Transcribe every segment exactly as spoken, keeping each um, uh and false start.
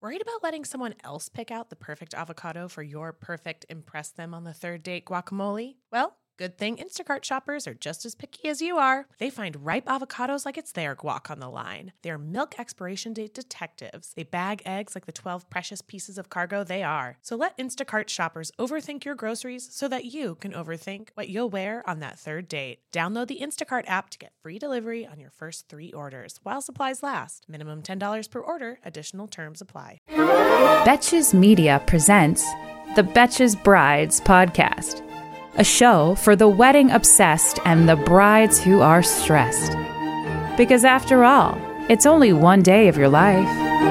Worried about letting someone else pick out the perfect avocado for your perfect impress them on the third date guacamole? Well, good thing Instacart shoppers are just as picky as you are. They find ripe avocados like it's their guac on the line. They're milk expiration date detectives. They bag eggs like the twelve precious pieces of cargo they are. So let Instacart shoppers overthink your groceries so that you can overthink what you'll wear on that third date. Download the Instacart app to get free delivery on your first three orders while supplies last. Minimum ten dollars per order. Additional terms apply. Betches Media presents the Betches Brides podcast, a show for the wedding obsessed and the brides who are stressed. Because after all, it's only one day of your life.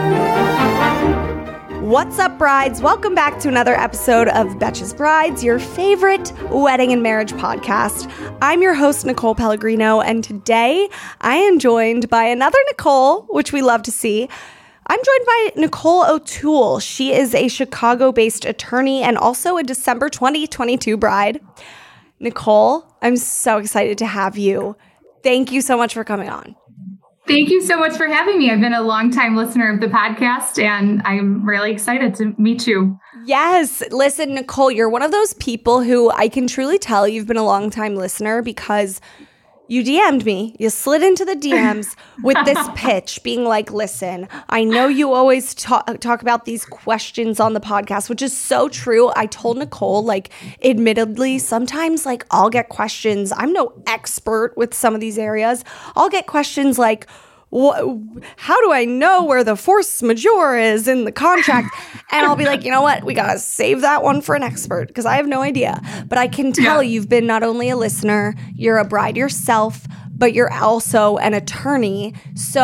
What's up, brides? Welcome back to another episode of Betches Brides, your favorite wedding and marriage podcast. I'm your host, Nicole Pellegrino, and today I am joined by another Nicole, which we love to see. I'm joined by Nicole O'Toole. She is a Chicago-based attorney and also a December twenty twenty-two bride. Nicole, I'm so excited to have you. Thank you so much for coming on. Thank you so much for having me. I've been a longtime listener of the podcast, and I'm really excited to meet you. Yes. Listen, Nicole, you're one of those people who I can truly tell you've been a longtime listener because you D M'd me. You slid into the D Ms with this pitch being like, listen, I know you always talk, talk about these questions on the podcast, which is so true. I told Nicole, like, admittedly, sometimes like I'll get questions. I'm no expert with some of these areas. I'll get questions like, What, how do I know where the force majeure is in the contract? And I'll be like, you know what? We got to save that one for an expert because I have no idea. But I can tell yeah. you've been not only a listener, you're a bride yourself, but you're also an attorney.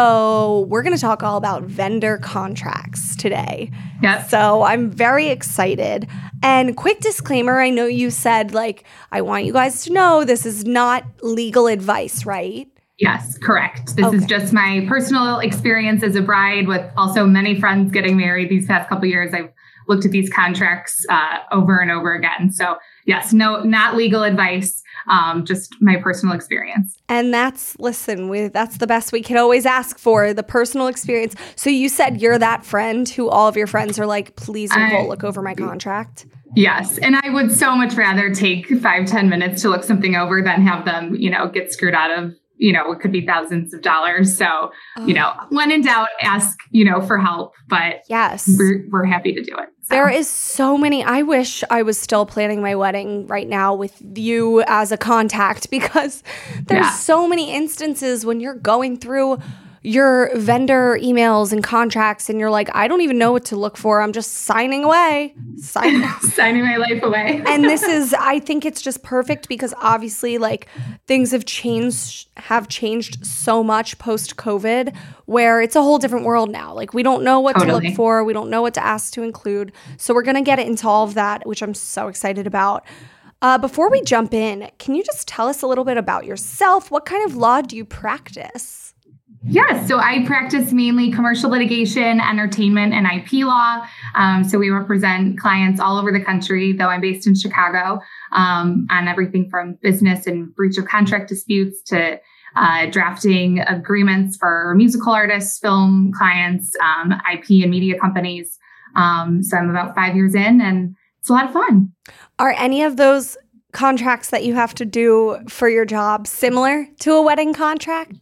So we're going to talk all about vendor contracts today. Yeah. So I'm very excited. And quick disclaimer, I know you said, like, I want you guys to know this is not legal advice, right? Yes, correct. This okay. is just my personal experience as a bride with also many friends getting married these past couple of years. I've looked at these contracts uh, over and over again. So yes, no, not legal advice, um, just my personal experience. And that's, listen, we, that's the best we can always ask for, the personal experience. So you said you're that friend who all of your friends are like, please, Nicole, I, look over my contract. Yes. And I would so much rather take five, ten minutes to look something over than have them, you know, get screwed out of, you know, it could be thousands of dollars. So, oh. you know, when in doubt, ask, you know, for help. But yes, we're, we're happy to do it. So. There is so many. I wish I was still planning my wedding right now with you as a contact because there's yeah. so many instances when you're going through your vendor emails and contracts and you're like, I don't even know what to look for. I'm just signing away. Sign- signing my life away. And this is, I think it's just perfect because obviously like things have changed, have changed so much post-COVID where it's a whole different world now. Like we don't know what totally. to look for. We don't know what to ask to include. So we're going to get into all of that, which I'm so excited about. Uh, before we jump in, can you just tell us a little bit about yourself? What kind of law do you practice? Yeah, so I practice mainly commercial litigation, entertainment, and I P law. Um, so we represent clients all over the country, though I'm based in Chicago, um, on everything from business and breach of contract disputes to uh, drafting agreements for musical artists, film clients, um, I P and media companies. Um, so I'm about five years in, and it's a lot of fun. Are any of those contracts that you have to do for your job similar to a wedding contract?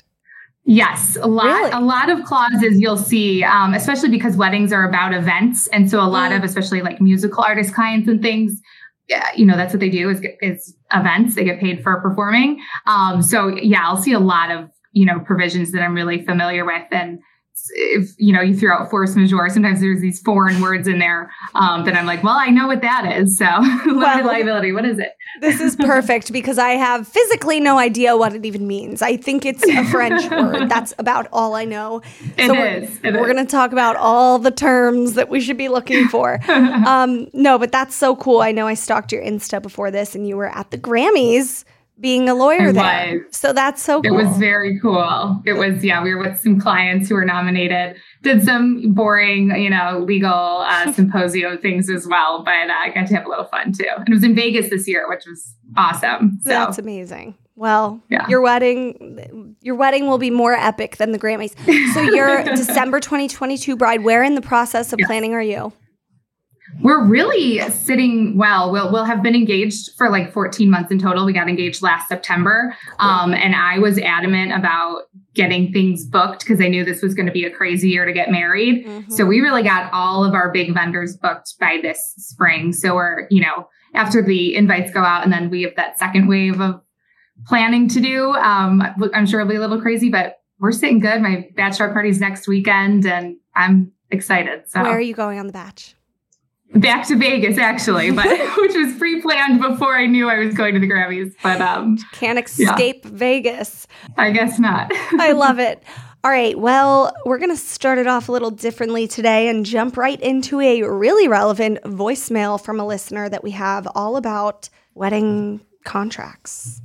Yes, a lot, really? a lot of clauses you'll see, um, especially because weddings are about events. And so a lot mm. of, especially like musical artist clients and things, yeah, you know, that's what they do is, is events. They get paid for performing. Um, so yeah, I'll see a lot of, you know, provisions that I'm really familiar with. And if, you know, you throw out force majeure, sometimes there's these foreign words in there um, that I'm like, well, I know what that is. So limited well, liability, what is it? This is perfect because I have physically no idea what it even means. I think it's a French word. That's about all I know. It so is. We're, we're going to talk about all the terms that we should be looking for. um, no, but that's so cool. I know I stalked your Insta before this and you were at the Grammys being a lawyer I there. Was. So that's so cool. It was very cool. It was, yeah, we were with some clients who were nominated, did some boring, you know, legal uh, symposium things as well, but uh, I got to have a little fun too. And it was in Vegas this year, which was awesome. So. That's amazing. Well, yeah. your wedding, your wedding will be more epic than the Grammys. So your December twenty twenty-two bride, where in the process of yes. planning are you? We're really sitting well. We'll we'll have been engaged for like fourteen months in total. We got engaged last September. Cool. Um, and I was adamant about getting things booked because I knew this was going to be a crazy year to get married. Mm-hmm. So we really got all of our big vendors booked by this spring. So we're, you know, after the invites go out and then we have that second wave of planning to do. Um, I'm sure it'll be a little crazy, but we're sitting good. My bachelor party's next weekend and I'm excited. So where are you going on the batch? Back to Vegas, actually, but which was pre-planned before I knew I was going to the Grammys. But um, can't escape yeah. Vegas. I guess not. I love it. All right. Well, we're going to start it off a little differently today and jump right into a really relevant voicemail from a listener that we have all about wedding contracts.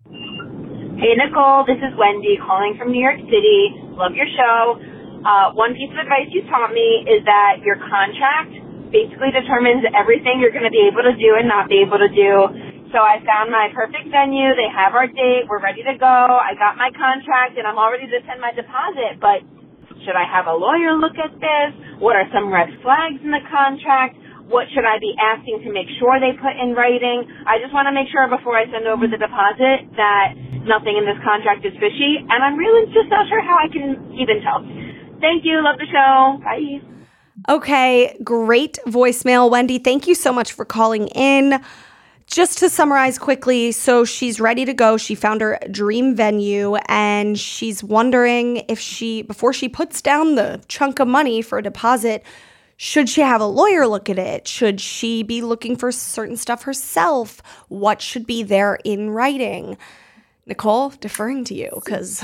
Hey, Nicole. This is Wendy calling from New York City. Love your show. Uh, one piece of advice you taught me is that your contract basically determines everything you're going to be able to do and not be able to do. So I found my perfect venue. They have our date. We're ready to go. I got my contract and I'm all ready to send my deposit. But should I have a lawyer look at this? What are some red flags in the contract? What should I be asking to make sure they put in writing? I just want to make sure before I send over the deposit that nothing in this contract is fishy. And I'm really just not sure how I can even tell. Thank you. Love the show. Bye. Okay, great voicemail, Wendy. Thank you so much for calling in. Just to summarize quickly, so she's ready to go. She found her dream venue and she's wondering if she, before she puts down the chunk of money for a deposit, should she have a lawyer look at it? Should she be looking for certain stuff herself? What should be there in writing? Nicole, deferring to you because...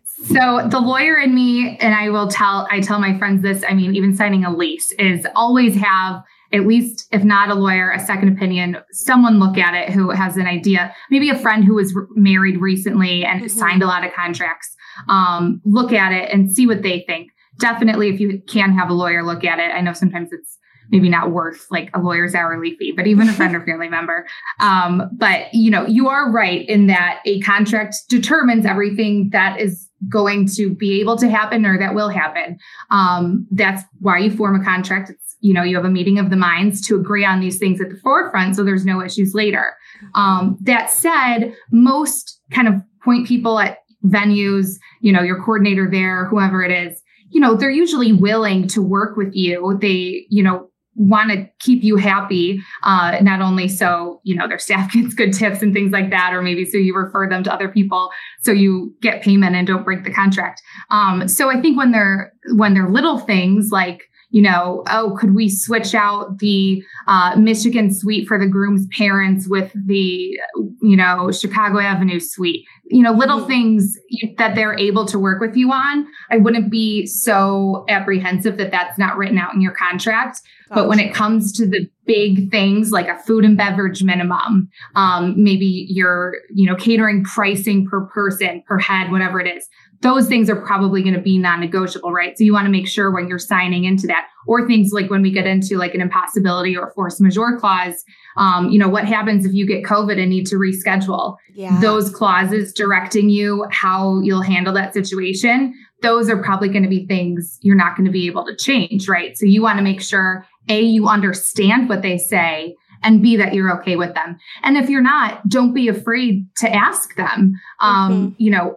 So the lawyer in me, and I will tell, I tell my friends this, I mean, even signing a lease is always have at least, if not a lawyer, a second opinion, someone look at it who has an idea, maybe a friend who was re- married recently and mm-hmm. signed a lot of contracts, um, look at it and see what they think. Definitely, if you can have a lawyer look at it. I know sometimes it's maybe not worth like a lawyer's hourly fee, but even a friend or family member. Um, but, you know, you are right in that a contract determines everything that is going to be able to happen or that will happen. Um, that's why you form a contract. It's, you know, you have a meeting of the minds to agree on these things at the forefront so there's no issues later. Um, that said, most kind of point people at venues, you know, your coordinator there, whoever it is, you know, they're usually willing to work with you. They, you know, want to keep you happy, uh, not only so, you know, their staff gets good tips and things like that, or maybe so you refer them to other people so you get payment and don't break the contract. Um, so I think when they're, when they're little things like, you know, oh, could we switch out the uh, Michigan suite for the groom's parents with the, you know, Chicago Avenue suite? You know, little mm-hmm. things that they're able to work with you on. I wouldn't be so apprehensive that that's not written out in your contract. Gotcha. But when it comes to the big things like a food and beverage minimum, um, maybe your, you know, catering pricing per person, per head, whatever it is, those things are probably going to be non-negotiable, right? So you want to make sure when you're signing into that, or things like when we get into like an impossibility or force majeure clause, um, you know, what happens if you get COVID and need to reschedule? Yeah. Those clauses directing you how you'll handle that situation, those are probably going to be things you're not going to be able to change, right? So you want to make sure, A, you understand what they say, and B, that you're okay with them. And if you're not, don't be afraid to ask them, um, mm-hmm. you know,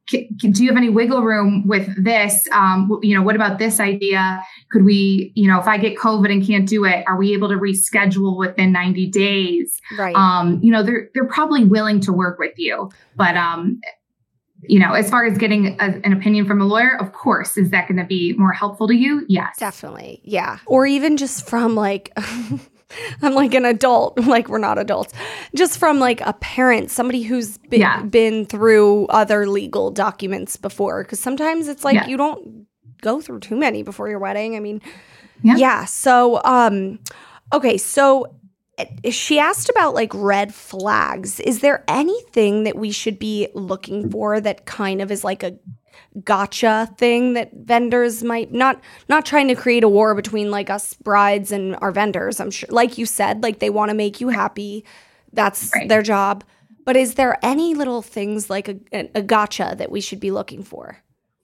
do you have any wiggle room with this? Um, you know, what about this idea? Could we, you know, if I get COVID and can't do it, are we able to reschedule within ninety days? Right. Um, you know, they're, they're probably willing to work with you, but, um, you know, as far as getting a, an opinion from a lawyer, of course, is that going to be more helpful to you? Yes. Definitely. Yeah. Or even just from like, I'm like an adult, like we're not adults, just from like a parent, somebody who's been, yeah. been through other legal documents before. Because sometimes it's like yeah. you don't go through too many before your wedding. I mean, yeah. yeah so, um, okay. So she asked about like red flags. Is there anything that we should be looking for that kind of is like a gotcha thing that vendors might not not trying to create a war between like us brides and our vendors? I'm sure, like you said, like they want to make you happy. That's right. their job. But is there any little things like a, a gotcha that we should be looking for?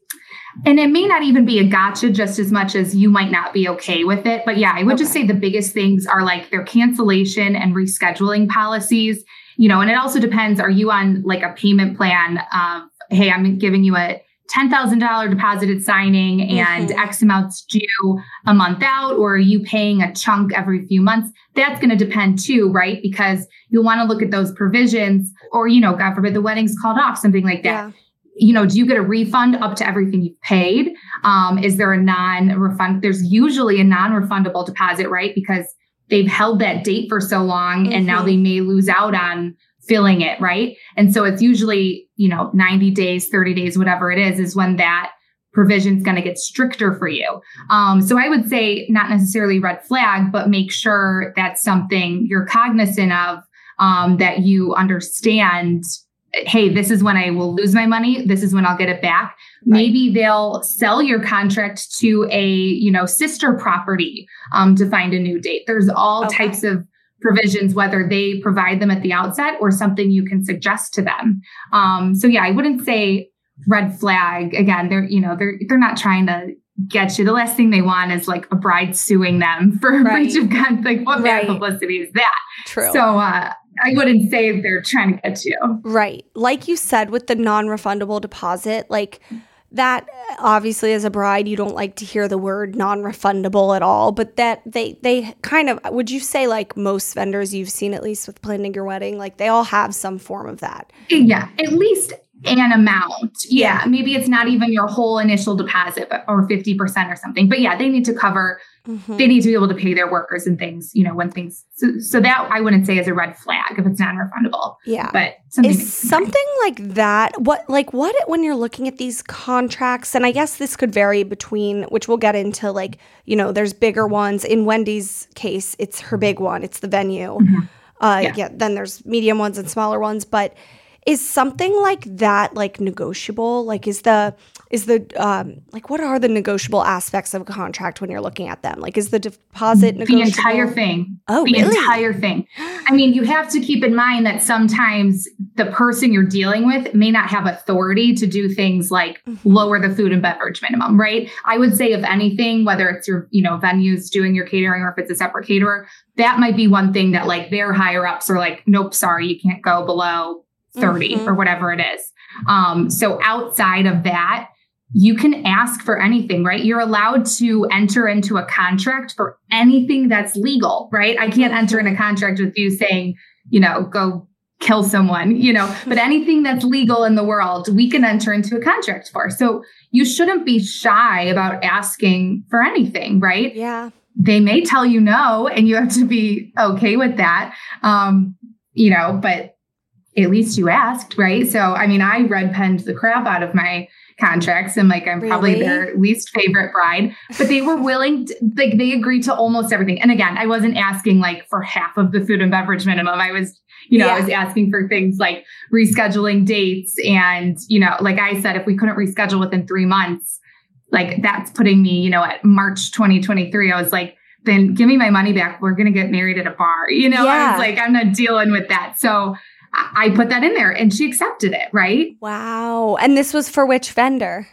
And it may not even be a gotcha just as much as you might not be okay with it. But yeah, I would okay. just say the biggest things are like their cancellation and rescheduling policies, you know, and it also depends. Are you on like a payment plan of, hey, I'm giving you a ten thousand dollars deposited signing and mm-hmm. X amounts due a month out, or are you paying a chunk every few months? That's going to depend too, right? Because you'll want to look at those provisions, or, you know, God forbid the wedding's called off, something like that. Yeah. You know, do you get a refund up to everything you've paid? Um, is there a non-refund? There's usually a non-refundable deposit, right? Because they've held that date for so long mm-hmm. and now they may lose out on filling it, right? And so it's usually, you know, ninety days, thirty days, whatever it is, is when that provision is going to get stricter for you. Um, so I would say not necessarily red flag, but make sure that's something you're cognizant of, um, that you understand. Hey, this is when I will lose my money. This is when I'll get it back. Right. Maybe they'll sell your contract to a, you know, sister property um, to find a new date. There's all okay. types of provisions, whether they provide them at the outset or something you can suggest to them. Um, so yeah, I wouldn't say red flag. Again, they're, you know, they're, they're not trying to get you. The last thing they want is like a bride suing them for right. breach of contract. Like what bad right. publicity is that? True. So, uh, I wouldn't say they're trying to get you. Right. Like you said, with the non-refundable deposit, like that, obviously as a bride, you don't like to hear the word non-refundable at all, but that they, they kind of, would you say like most vendors you've seen, at least with planning your wedding, like they all have some form of that? Yeah, at least an amount. Yeah, yeah. Maybe it's not even your whole initial deposit, but or fifty percent or something. But yeah, they need to cover, mm-hmm. they need to be able to pay their workers and things, you know, when things, so, so that I wouldn't say is a red flag if it's non-refundable. Yeah. But something is something like that, what, like what, when you're looking at these contracts, and I guess this could vary between, which we'll get into, like, you know, there's bigger ones. In Wendy's case, it's her big one. It's the venue. Mm-hmm. Uh, yeah. yeah. Then there's medium ones and smaller ones, but is something like that like negotiable? Like is the is the um like what are the negotiable aspects of a contract when you're looking at them? Like is the deposit negotiable? The entire thing. Oh, the really? entire thing. I mean, you have to keep in mind that sometimes the person you're dealing with may not have authority to do things like mm-hmm. lower the food and beverage minimum, right? I would say if anything, whether it's your, you know, venues doing your catering or if it's a separate caterer, that might be one thing that like their higher ups are like, nope, sorry, you can't go below thirty mm-hmm. or whatever it is. Um, so outside of that, you can ask for anything, right? You're allowed to enter into a contract for anything that's legal, right? I can't enter in a contract with you saying, you know, go kill someone, you know, but anything that's legal in the world, we can enter into a contract for. So you shouldn't be shy about asking for anything, right? Yeah. They may tell you no, and you have to be okay with that. Um, you know, but at least you asked, right? So, I mean, I red penned the crap out of my contracts and like, I'm really? probably their least favorite bride, but they were willing to, like, they agreed to almost everything. And again, I wasn't asking like for half of the food and beverage minimum. I was, you know, yeah. I was asking for things like rescheduling dates. And, you know, like I said, if we couldn't reschedule within three months, like that's putting me, you know, at March twenty twenty-three, I was like, then give me my money back. We're going to get married at a bar. You know, yeah. I was like, I'm not dealing with that. So I put that in there and she accepted it, right? Wow. And this was for which vendor?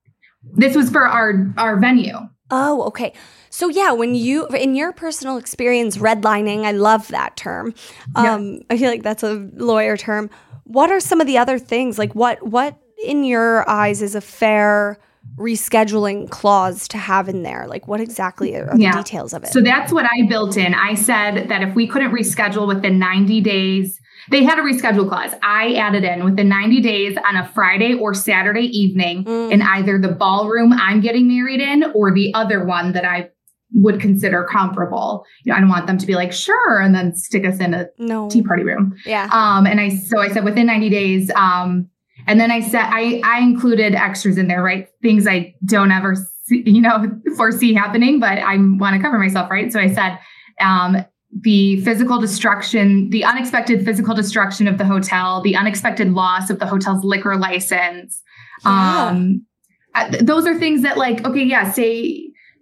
This was for our, our venue. Oh, okay. So yeah, when you, in your personal experience, redlining, I love that term. Um, yeah. I feel like that's a lawyer term. What are some of the other things? Like what, what in your eyes is a fair rescheduling clause to have in there? Like what exactly are the yeah. details of it? So that's what I built in. I said that if we couldn't reschedule within ninety days, they had a reschedule clause. I added in within ninety days on a Friday or Saturday evening mm. in either the ballroom I'm getting married in or the other one that I would consider comparable. You know, I don't want them to be like, sure, and then stick us in a no. tea party room. Yeah. Um, and I, so I said within ninety days, um, and then I said, I, I included extras in there, right? Things I don't ever, see, you know, foresee happening, but I want to cover myself, right? So I said, um, the physical destruction, the unexpected physical destruction of the hotel, the unexpected loss of the hotel's liquor license. Yeah. Um, those are things that like, okay, yeah, say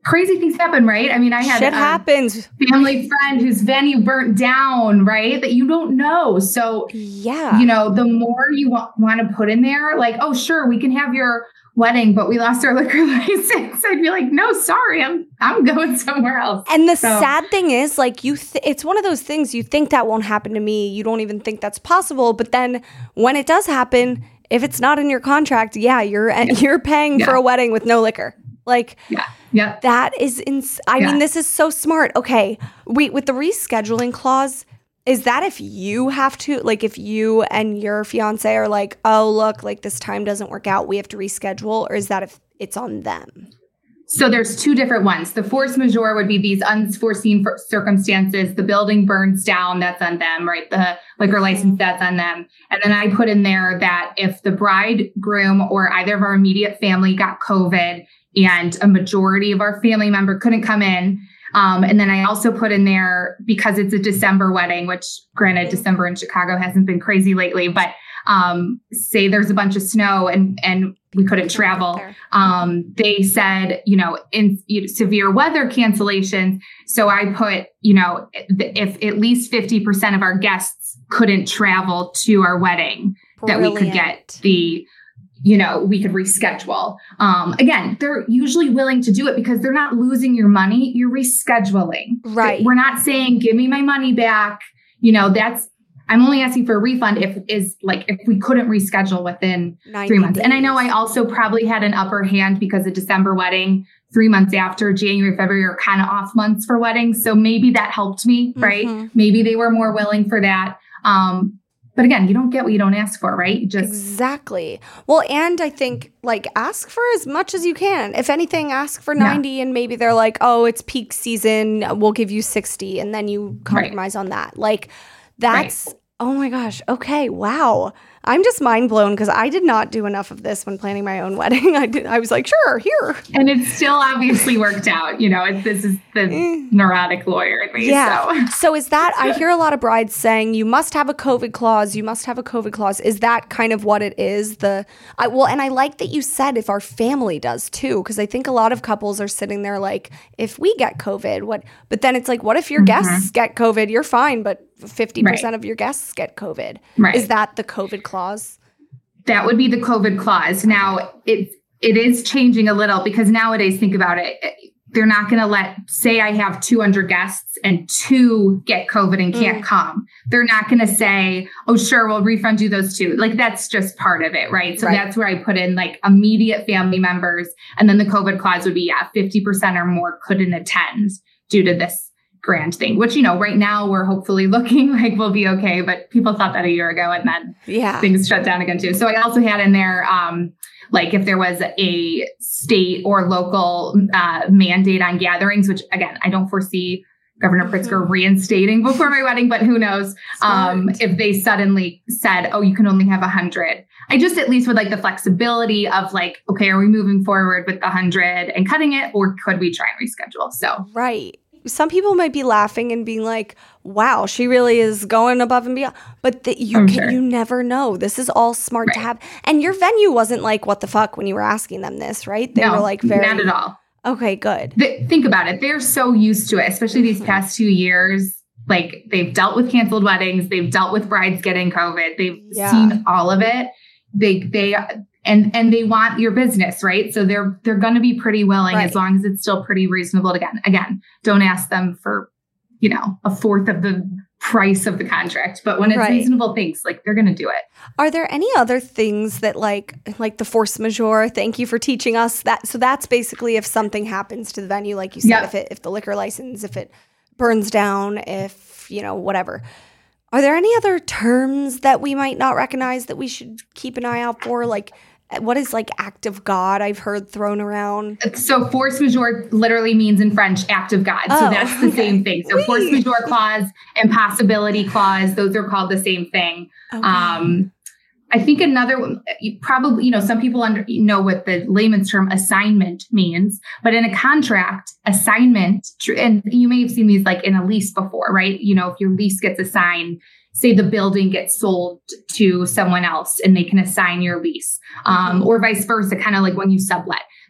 crazy things happen, right? I mean, I had Shit a happens. family friend whose venue burnt down, right? That you don't know. So, yeah, you know, the more you want, want to put in there, like, oh, sure, we can have your wedding, but we lost our liquor license. I'd be like, no, sorry, I'm I'm going somewhere else. And the so, sad thing is, like, you, th- it's one of those things you think that won't happen to me. You don't even think that's possible. But then when it does happen, if it's not in your contract, yeah, you're you're paying yeah. for a wedding with no liquor. Like, yeah, yeah, that is ins- I yeah. mean, this is so smart. Okay, wait, with the rescheduling clause. Is that if you have to, like if you and your fiance are like, oh, look, like this time doesn't work out, we have to reschedule? Or is that if it's on them? So there's two different ones. The force majeure would be these unforeseen circumstances. The building burns down, that's on them, right? The liquor license, that's on them. And then I put in there that if the bride, groom, or either of our immediate family got COVID and a majority of our family member couldn't come in, Um, and then I also put in there, because it's a December wedding, which granted, December in Chicago hasn't been crazy lately, but um, say there's a bunch of snow and, and we couldn't travel. Um, they said, you know, in you know, severe weather cancellations. So I put, you know, if at least fifty percent of our guests couldn't travel to our wedding, Brilliant. that we could get the you know, we could reschedule. Um, again, they're usually willing to do it because they're not losing your money. You're rescheduling. Right. We're not saying, give me my money back. You know, that's, I'm only asking for a refund if is like, if we couldn't reschedule within three months. Days. And I know I also probably had an upper hand because a December wedding, three months after January, February are kind of off months for weddings. So maybe that helped me, right? Mm-hmm. Maybe they were more willing for that. Um, But again, you don't get what you don't ask for, right? You just Exactly. Well, and I think like ask for as much as you can. If anything, ask for ninety yeah. and maybe they're like, oh, it's peak season, we'll give you sixty. And then you compromise right. on that. Like that's, right. oh my gosh. Okay. Wow. I'm just mind blown because I did not do enough of this when planning my own wedding. I did. I was like, sure, here. And it's still obviously worked out. You know, it, this is the neurotic lawyer in me. Yeah. So. so is that, I hear a lot of brides saying you must have a COVID clause. You must have a COVID clause. Is that kind of what it is? The I, Well, and I like that you said if our family does too, because I think a lot of couples are sitting there like, if we get COVID, what? But then it's like, what if your mm-hmm. guests get COVID? You're fine, but fifty percent right. of your guests get COVID. Right. Is that the COVID clause? That would be the COVID clause. Now, it, it is changing a little because nowadays, think about it, they're not going to let, say I have two hundred guests and two get COVID and can't mm. come. They're not going to say, oh, sure, we'll refund you those two. Like, that's just part of it, right? So right. that's where I put in like immediate family members. And then the COVID clause would be, yeah, fifty percent or more couldn't attend due to this grand thing, which, you know, right now we're hopefully looking like we'll be okay. But people thought that a year ago and then yeah. things shut down again too. So I also had in there, um, like if there was a state or local uh, mandate on gatherings, which again, I don't foresee Governor Pritzker mm-hmm. reinstating before my wedding, but who knows um, if they suddenly said, oh, you can only have a hundred. I just at least would like the flexibility of like, okay, are we moving forward with the hundred and cutting it, or could we try and reschedule? So right. Some people might be laughing and being like, wow, she really is going above and beyond. But the, you can, sure. you never know. This is all smart right. to have. And your venue wasn't like, what the fuck, when you were asking them this, right? They no, were like, very. Not at all. Okay, good. The, think about it. They're so used to it, especially these past two years. Like they've dealt with canceled weddings. They've dealt with brides getting COVID. They've yeah. seen all of it. They, they, And and they want your business, right? So they're they're going to be pretty willing right. as long as it's still pretty reasonable. Again, again, don't ask them for, you know, a fourth of the price of the contract. But when it's right. reasonable things, like they're going to do it. Are there any other things that like like the force majeure? Thank you for teaching us that. So that's basically if something happens to the venue, like you said, yep. if it if the liquor license, if it burns down, if, you know, whatever. Are there any other terms that we might not recognize that we should keep an eye out for? Like, what is like act of God I've heard thrown around? So force majeure literally means in French, act of God. Oh, so that's the okay. same thing. So oui. Force majeure clause, impossibility clause, those are called the same thing. Okay. Um, I think another one, probably, you know, some people under, know what the layman's term assignment means, but in a contract, assignment, and you may have seen these like in a lease before, right? You know, if your lease gets assigned, say the building gets sold to someone else and they can assign your lease, um, mm-hmm. or vice versa, kind of like when you sublet.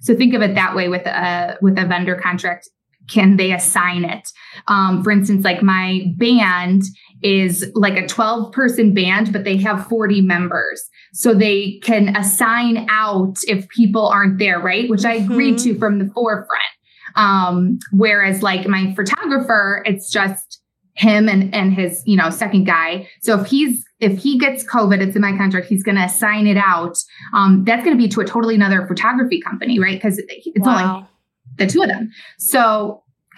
So think of it that way with a, with a vendor contract. Can they assign it? Um, for instance, like my band is like a twelve person band, but they have forty members. So they can assign out if people aren't there, right? Which I agreed mm-hmm. to from the forefront. Um, whereas like my photographer, it's just him and, and his, you know, second guy. So if he's, if he gets COVID, it's in my contract, he's going to assign it out. Um, that's going to be to a totally another photography company, right? Because it's wow. only the two of them. So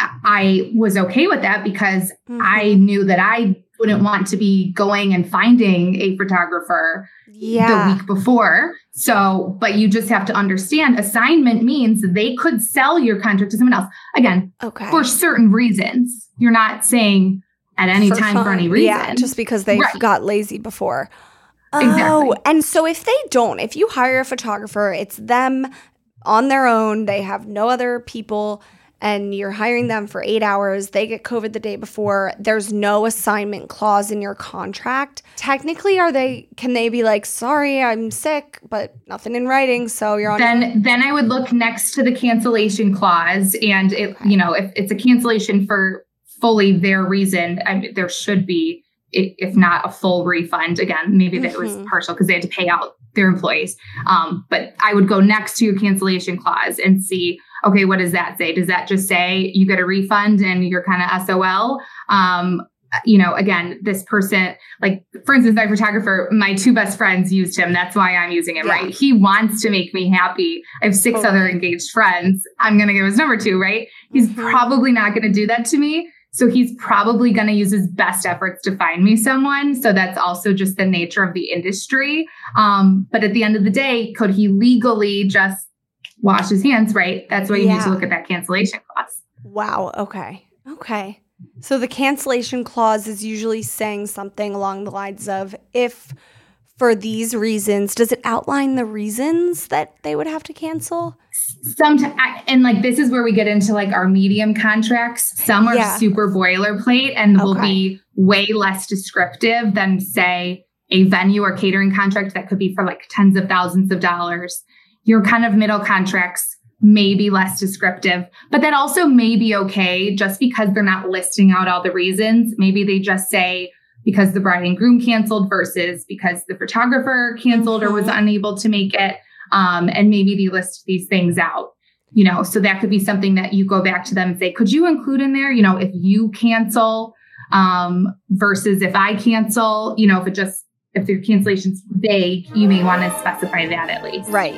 I was okay with that because mm-hmm. I knew that I wouldn't want to be going and finding a photographer yeah. the week before. So, but you just have to understand assignment means they could sell your contract to someone else. Again, okay. for certain reasons. You're not saying at any for time fun. for any reason. Yeah, just because they right. got lazy before. Exactly. Oh, and so if they don't, if you hire a photographer, it's them on their own. They have no other people. And you're hiring them for eight hours. They get COVID the day before. There's no assignment clause in your contract. Technically, are they? Can they be like, sorry, I'm sick, but nothing in writing, so you're on. Then, then I would look next to the cancellation clause, and it, okay. you know, if it's a cancellation for fully their reason, I mean, there should be, if not a full refund. Again, maybe that mm-hmm. was partial because they had to pay out their employees. Um, but I would go next to your cancellation clause and see. Okay, what does that say? Does that just say you get a refund and you're kind of S O L? Um, you know, again, this person, like, for instance, my photographer, my two best friends used him. That's why I'm using him, yeah. right? He wants to make me happy. I have six totally. other engaged friends. I'm going to give his number to, right? He's mm-hmm. probably not going to do that to me. So he's probably going to use his best efforts to find me someone. So that's also just the nature of the industry. Um, but at the end of the day, could he legally just wash his hands, right? That's why you yeah. need to look at that cancellation clause. Wow. Okay. Okay. So the cancellation clause is usually saying something along the lines of, if for these reasons, does it outline the reasons that they would have to cancel? Sometimes, and like this is where we get into like our medium contracts. Some are yeah. super boilerplate and okay. will be way less descriptive than, say, a venue or catering contract that could be for like tens of thousands of dollars. Your kind of middle contracts may be less descriptive, but that also may be okay just because they're not listing out all the reasons. Maybe they just say because the bride and groom canceled versus because the photographer canceled mm-hmm. or was unable to make it. Um, and maybe they list these things out, you know, so that could be something that you go back to them and say, could you include in there, you know, if you cancel um, versus if I cancel, you know, if it just, if the cancellation's vague, you may want to specify that at least. Right.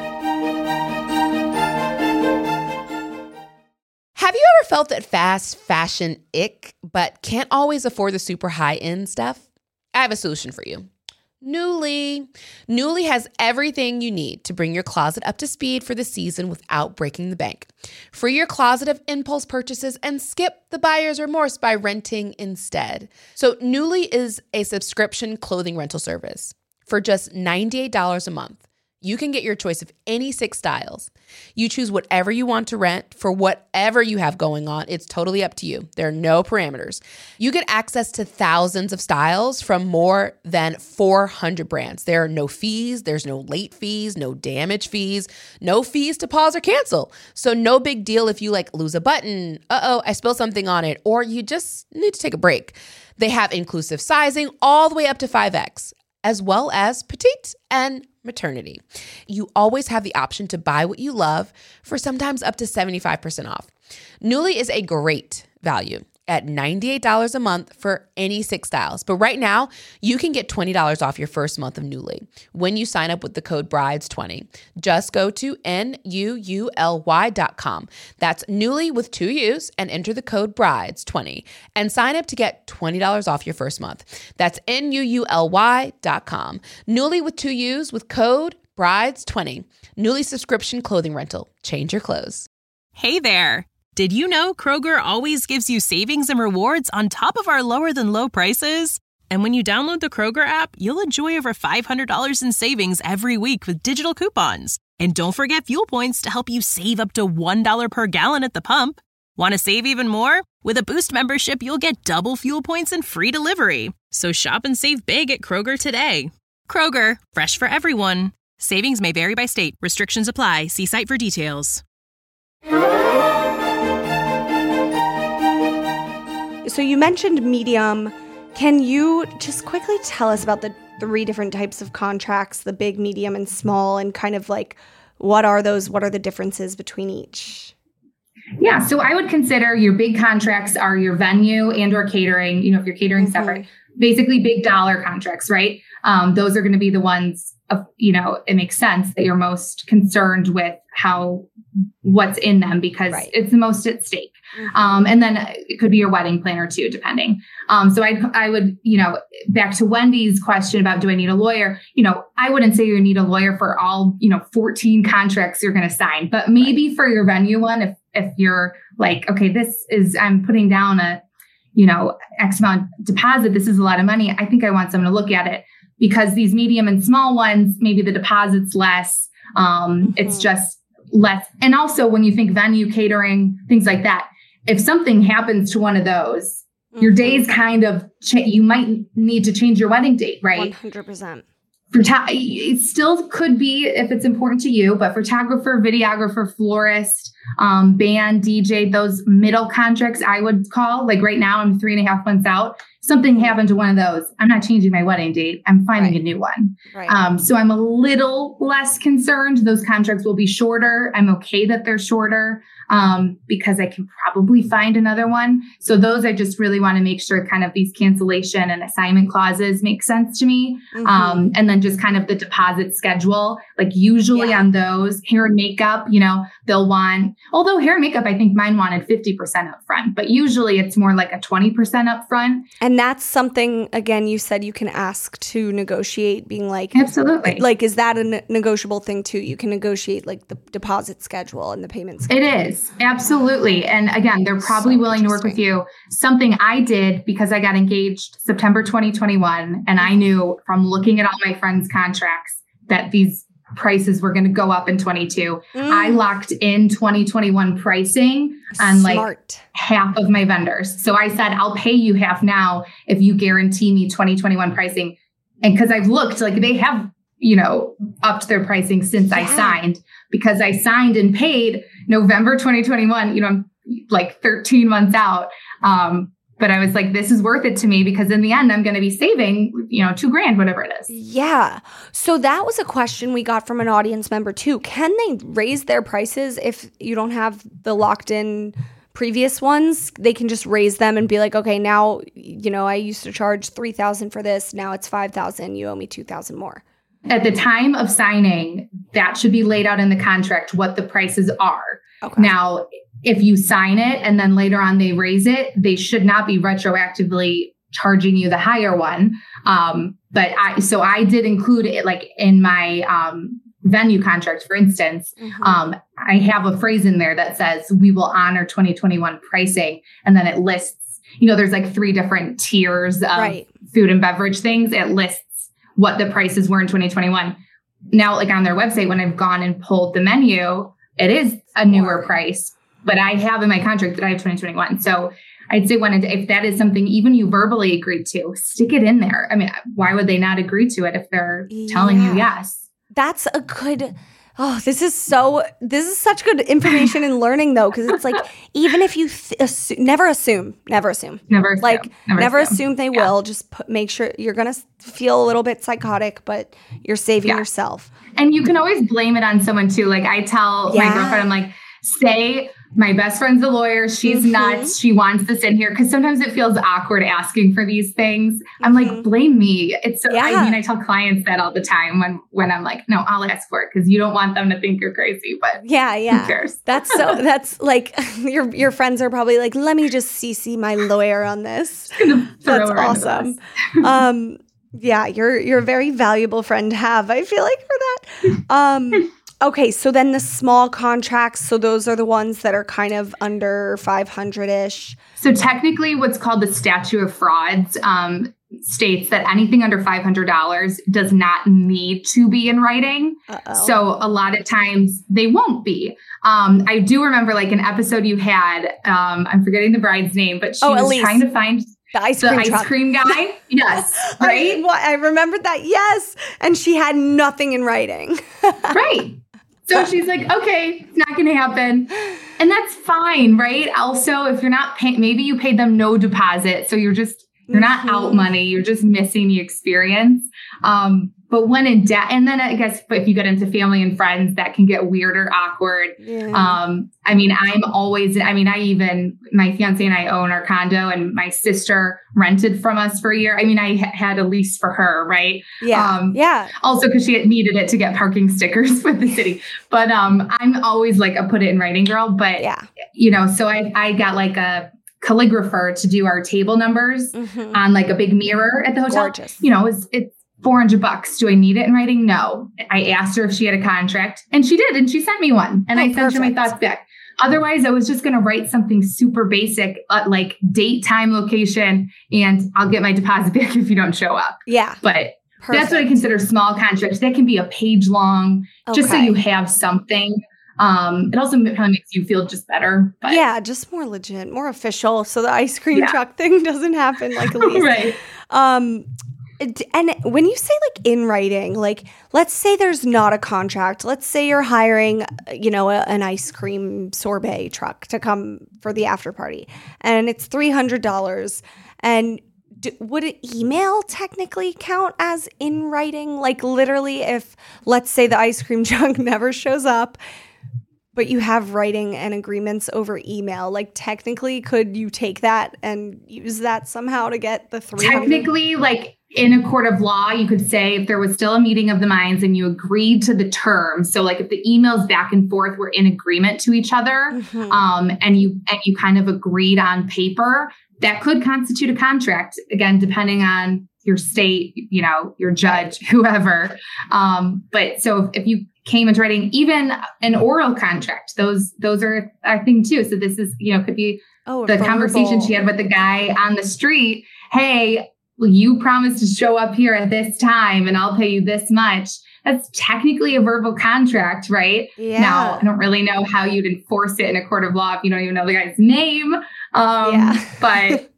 Have you ever felt that fast fashion ick, but can't always afford the super high-end stuff? I have a solution for you. Nuuly. Nuuly has everything you need to bring your closet up to speed for the season without breaking the bank. Free your closet of impulse purchases and skip the buyer's remorse by renting instead. So Nuuly is a subscription clothing rental service. For just ninety-eight dollars a month, you can get your choice of any six styles. You choose whatever you want to rent for whatever you have going on. It's totally up to you. There are no parameters. You get access to thousands of styles from more than four hundred brands. There are no fees. There's no late fees, no damage fees, no fees to pause or cancel. So no big deal if you like lose a button, uh-oh, I spilled something on it, or you just need to take a break. They have inclusive sizing all the way up to five X, as well as petite and maternity. You always have the option to buy what you love for sometimes up to seventy-five percent off. Nuuly is a great value at ninety-eight dollars a month for any six styles. But right now, you can get twenty dollars off your first month of Nuuly when you sign up with the code brides twenty. Just go to N U U L Y dot com. That's Nuuly with two U's and enter the code brides twenty and sign up to get twenty dollars off your first month. That's N U U L Y dot com. Nuuly with two U's with code brides twenty. Nuuly subscription clothing rental. Change your clothes. Hey there. Did you know Kroger always gives you savings and rewards on top of our lower than low prices? And when you download the Kroger app, you'll enjoy over five hundred dollars in savings every week with digital coupons. And don't forget fuel points to help you save up to one dollar per gallon at the pump. Want to save even more? With a Boost membership, you'll get double fuel points and free delivery. So shop and save big at Kroger today. Kroger, fresh for everyone. Savings may vary by state. Restrictions apply. See site for details. So you mentioned medium. Can you just quickly tell us about the three different types of contracts, the big, medium, and small, and kind of like what are those? What are the differences between each? Yeah, so I would consider your big contracts are your venue and or catering, you know, if you're catering Mm-hmm. separate, basically big dollar contracts, right? Um, those are going to be the ones of, you know, it makes sense that you're most concerned with how, what's in them because Right. it's the most at stake. Mm-hmm. Um, and then it could be your wedding planner too, depending. Um, so I, I would, you know, back to Wendy's question about, do I need a lawyer? You know, I wouldn't say you need a lawyer for all, you know, fourteen contracts you're going to sign, but maybe right. for your venue one, if, if you're like, okay, this is, I'm putting down a, you know, X amount deposit. This is a lot of money. I think I want someone to look at it because these medium and small ones, maybe the deposit's less. Um, mm-hmm. It's just less. And also when you think venue, catering, things like that, if something happens to one of those, mm-hmm. your days kind of, cha- you might need to change your wedding date, right? one hundred percent. Phota- it still could be if it's important to you, but photographer, videographer, florist, um, band, D J, those middle contracts I would call, like right now I'm three and a half months out. Something happened to one of those. I'm not changing my wedding date. I'm finding right. a new one. Right. Um, so I'm a little less concerned. Those contracts will be shorter. I'm okay that they're shorter um, because I can probably find another one. So those, I just really want to make sure kind of these cancellation and assignment clauses make sense to me. Mm-hmm. Um, and then just kind of the deposit schedule, like usually yeah. on those hair and makeup, you know, they'll want, although hair and makeup, I think mine wanted fifty percent up front, but usually it's more like a twenty percent up front. And that's something, again, you said you can ask to negotiate, being like, absolutely. Like, is that a ne- negotiable thing too? You can negotiate like the deposit schedule and the payment schedule. It is. Absolutely. And again, they're probably so willing to work with you. Something I did because I got engaged September twenty twenty-one. And I knew from looking at all my friends' contracts that these prices were going to go up in twenty-two. Mm. I locked in twenty twenty-one pricing on Smart. like half of my vendors. So I said, I'll pay you half now if you guarantee me twenty twenty-one pricing. And because I've looked, like they have, you know, upped their pricing since yeah. I signed, because I signed and paid November twenty twenty-one, you know, like thirteen months out. Um, But I was like, this is worth it to me because in the end, I'm going to be saving, you know, two grand, whatever it is. Yeah. So that was a question we got from an audience member too. Can they raise their prices if you don't have the locked in previous ones? They can just raise them and be like, okay, now, you know, I used to charge three thousand dollars for this. Now it's five thousand dollars. You owe me two thousand dollars more. At the time of signing, that should be laid out in the contract, what the prices are. Okay. Now, if you sign it and then later on they raise it, they should not be retroactively charging you the higher one. Um, but I, so I did include it like in my um, venue contract, for instance. Mm-hmm. Um, I have a phrase in there that says we will honor twenty twenty-one pricing. And then it lists, you know, there's like three different tiers of right. food and beverage things. It lists what the prices were in twenty twenty-one. Now, like on their website, when I've gone and pulled the menu, it is a newer price. But I have in my contract that I have twenty twenty-one. So I'd say when it, if that is something even you verbally agreed to, stick it in there. I mean, why would they not agree to it if they're yeah. telling you yes? That's a good, oh, this is so, this is such good information and learning though. Cause it's like, even if you th- assume, never assume, never assume. Never assume. Like never, never assume, assume they yeah. will. Just put, make sure you're going to feel a little bit psychotic, but you're saving yeah. yourself. And you can always blame it on someone too. Like I tell yeah. my girlfriend, I'm like, say my best friend's a lawyer. She's mm-hmm. nuts. She wants this in here. Cause sometimes it feels awkward asking for these things. Mm-hmm. I'm like, blame me. It's so, yeah. I mean, I tell clients that all the time when, when I'm like, no, I'll ask for it. Cause you don't want them to think you're crazy, but yeah, yeah. who cares? That's so, that's like your, your friends are probably like, let me just C C my lawyer on this. That's awesome. um, yeah, you're, you're a very valuable friend to have. I feel like for that. Um, Okay, so then the small contracts, so those are the ones that are kind of under five hundred-ish. So technically what's called the statute of frauds um, states that anything under five hundred dollars does not need to be in writing. Uh-oh. So a lot of times they won't be. Um, I do remember like an episode you had, um, I'm forgetting the bride's name, but she oh, was Elise. trying to find, The ice the cream ice truck. cream guy. Yes. Right. I, well, I remembered that. Yes. And she had nothing in writing. Right. So she's like, okay, it's not going to happen. And that's fine. Right. Also, if you're not paying, maybe you paid them no deposit. So you're just, you're not Mhm. out money. You're just missing the experience. Um, but when in debt, and then I guess if you get into family and friends, that can get weird or awkward. Yeah. Um, I mean, I'm always, I mean, I even, my fiance and I own our condo, and my sister rented from us for a year. I mean, I ha- had a lease for her, right? Yeah. Um, yeah. Also, because she had needed it to get parking stickers with the city. But um, I'm always like a put it in writing girl. But, Yeah. you know, so I, I got like a calligrapher to do our table numbers Mhm. on like a big mirror at the hotel. Gorgeous. You know, it's, it's four hundred bucks. Do I need it in writing? No. I asked her if she had a contract, and she did. And she sent me one, and Oh, I sent her my perfect. thoughts back. Otherwise, I was just going to write something super basic, uh, like date, time, location, and I'll get my deposit back if you don't show up. Yeah. But that's what I Perfect. consider small contracts. That can be a page long, just so Okay. you have something. Um, it also probably makes you feel just better. But Yeah, just more legit, more official. So the ice cream Yeah. truck thing doesn't happen like Elise. right. Um, d- and when you say like in writing, like let's say there's not a contract. Let's say you're hiring, you know, a, an ice cream sorbet truck to come for the after party, and it's three hundred dollars. And d- would it email technically count as in writing? Like literally, if let's say the ice cream truck never shows up, but you have writing and agreements over email, like technically, could you take that and use that somehow to get the three hundred? Technically, like in a court of law, you could say if there was still a meeting of the minds and you agreed to the terms. So like if the emails back and forth were in agreement to each other, Mhm. um, and you and you kind of agreed on paper, that could constitute a contract. Again, depending on your state, you know, your judge, whoever. Um, but so if, if you came into writing, even an oral contract, those those are a thing too. So this is, you know, could be Oh, a the conversation verbal. she had with the guy on the street. Hey, well, you promised to show up here at this time and I'll pay you this much. That's technically a verbal contract, right? Yeah. Now, I don't really know how you'd enforce it in a court of law if you don't even know the guy's name. Um, Yeah. but,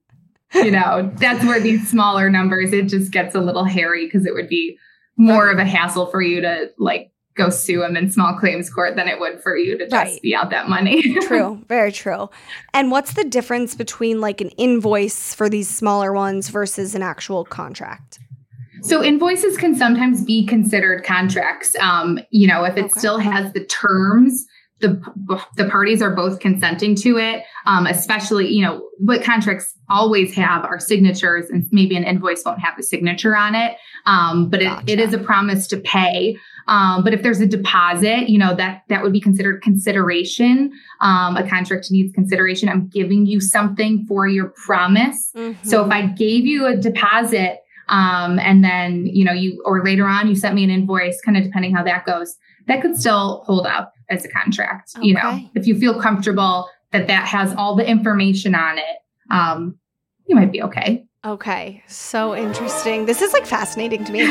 you know, that's where these smaller numbers, it just gets a little hairy because it would be more of a hassle for you to like go sue him in small claims court than it would for you to just Right. be out that money. True, very true. And what's the difference between like an invoice for these smaller ones versus an actual contract? So invoices can sometimes be considered contracts. Um, you know, if it Okay. still has the terms, the the parties are both consenting to it. Um, especially, you know, what contracts always have are signatures, and maybe an invoice won't have a signature on it. Um, but it, it Gotcha. is a promise to pay. Um, but if there's a deposit, you know, that that would be considered consideration. Um, a contract needs consideration. I'm giving you something for your promise. So if I gave you a deposit, um, and then, you know, you, or later on, you sent me an invoice, kind of depending how that goes, that could still hold up as a contract. You know, Okay. if you feel comfortable that that has all the information on it, um, you might be okay. Okay, so interesting. This is like fascinating to me.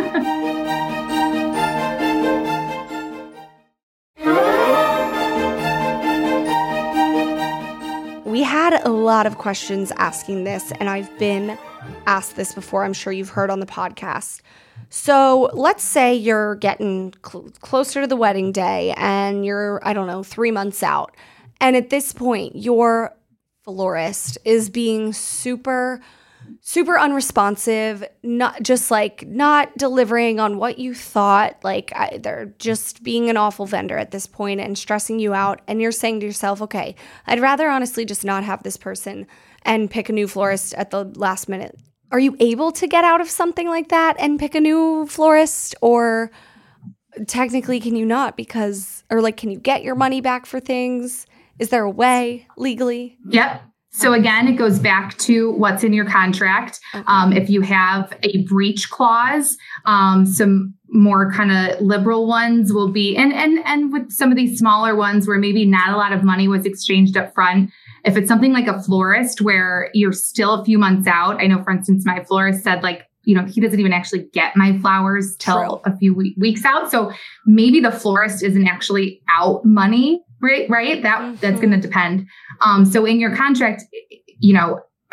We had a lot of questions asking this, and I've been asked this before. I'm sure you've heard on the podcast. So let's say you're getting cl- closer to the wedding day and you're, I don't know, three months out. And at this point, your florist is being super, super unresponsive, not just like not delivering on what you thought. Like I, they're just being an awful vendor at this point and stressing you out. And you're saying to yourself, okay, I'd rather honestly just not have this person and pick a new florist at the last minute. Are you able to get out of something like that and pick a new florist, or technically can you not because, or like, can you get your money back for things? Is there a way legally? Yep. So again, it goes back to what's in your contract. Um, if you have a breach clause, um, some more kind of liberal ones will be, and and and with some of these smaller ones where maybe not a lot of money was exchanged up front. If it's something like a florist where you're still a few months out, I know, for instance, my florist said like, you know, he doesn't even actually get my flowers till True. a few we- weeks out. So maybe the florist isn't actually out money, right? Right. That Mhm. that's going to depend. Um, so in your contract, you know,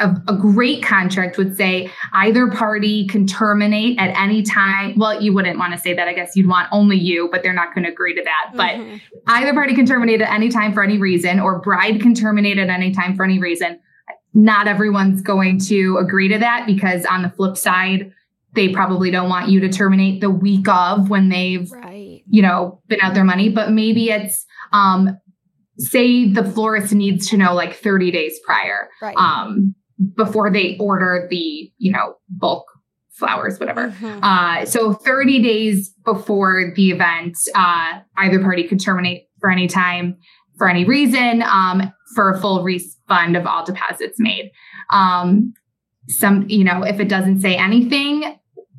a, a great contract would say either party can terminate at any time. Well, you wouldn't want to say that. I guess you'd want only you, but they're not going to agree to that. Mm-hmm. But either party can terminate at any time for any reason, or bride can terminate at any time for any reason. Not everyone's going to agree to that, because on the flip side, they probably don't want you to terminate the week of when they've, right. you know, been out their money. But maybe it's, um, say the florist needs to know like thirty days prior, right. um, before they order the, you know, bulk flowers, whatever. Mm-hmm. Uh, so thirty days before the event, uh, either party could terminate for any time, for any reason, um, for a full refund of all deposits made. Um, some, you know, if it doesn't say anything,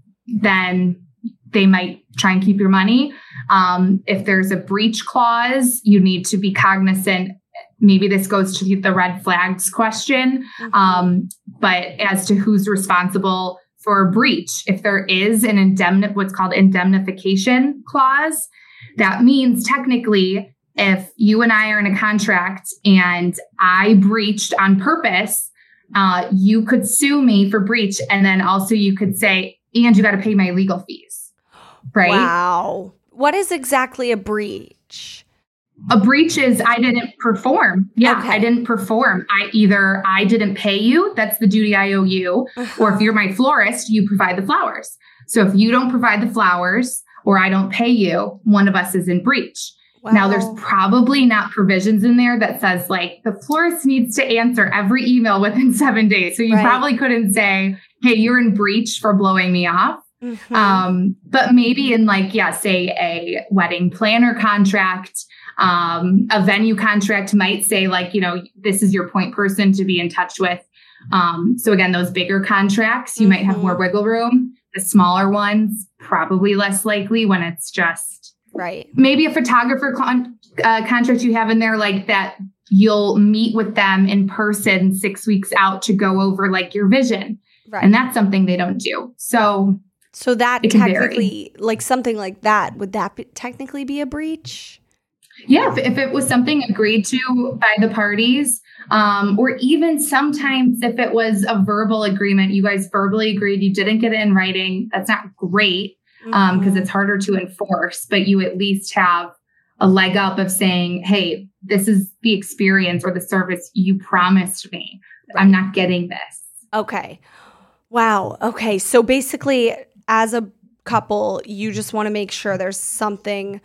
then they might try and keep your money. Um, if there's a breach clause, you need to be cognizant. Maybe this goes to the red flags question. Mm-hmm. Um, but as to who's responsible for a breach, if there is an indemn, what's called indemnification clause, that means technically if you and I are in a contract and I breached on purpose, uh, you could sue me for breach. And then also you could say, and you got to pay my legal fees. Right? Wow. What is exactly a breach? A breach is I didn't perform. Yeah, okay. I didn't perform. I either I didn't pay you. That's the duty I owe you. Uh-huh. Or if you're my florist, you provide the flowers. So if you don't provide the flowers or I don't pay you, one of us is in breach. Wow. Now, there's probably not provisions in there that says like the florist needs to answer every email within seven days. So you right. probably couldn't say, hey, you're in breach for blowing me off. Mm-hmm. Um, but maybe in like, yeah, say a wedding planner contract, um, a venue contract might say like, you know, this is your point person to be in touch with. Um, so again, those bigger contracts, you mm-hmm. might have more wiggle room. The smaller ones, probably less likely when it's just right. Maybe a photographer con- uh, contract you have in there like that. You'll meet with them in person six weeks out to go over like your vision. Right. And that's something they don't do. So, so that technically, vary. Like something like that, would that be, technically be a breach? Yeah, if, if it was something agreed to by the parties, um, or even sometimes if it was a verbal agreement, you guys verbally agreed, you didn't get it in writing. That's not great because um, mm-hmm. it's harder to enforce, but you at least have a leg up of saying, hey, this is the experience or the service you promised me. Right. I'm not getting this. Okay. Wow. Okay. So basically, as a couple, you just want to make sure there's something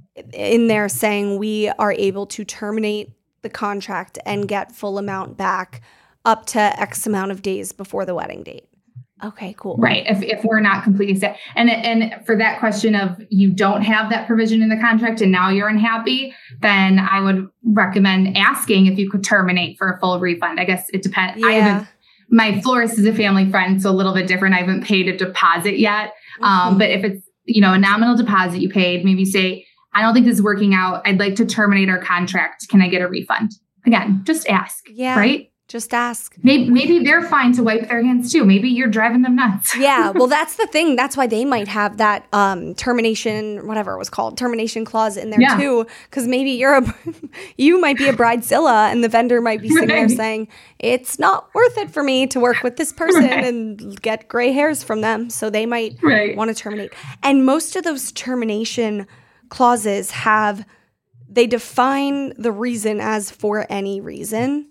in there saying we are able to terminate the contract and get full amount back up to X amount of days before the wedding date. Okay, cool. Right. If if we're not completely set. And, and for that question of you don't have that provision in the contract and now you're unhappy, then I would recommend asking if you could terminate for a full refund. I guess it depends. Yeah. I haven't, my florist is a family friend, so a little bit different. I haven't paid a deposit yet. Mm-hmm. Um, but if it's, you know, a nominal deposit you paid, maybe say, I don't think this is working out. I'd like to terminate our contract. Can I get a refund? Again, just ask. Yeah. Right? Just ask. Maybe, maybe they're fine to wipe their hands too. Maybe you're driving them nuts. Yeah. Well, that's the thing. That's why they might have that um, termination, whatever it was called, termination clause in there yeah. too. Because maybe you're a, you might be a bridezilla and the vendor might be sitting right. there saying, it's not worth it for me to work with this person right. and get gray hairs from them. So they might right. want to terminate. And most of those termination clauses have, they define the reason as for any reason.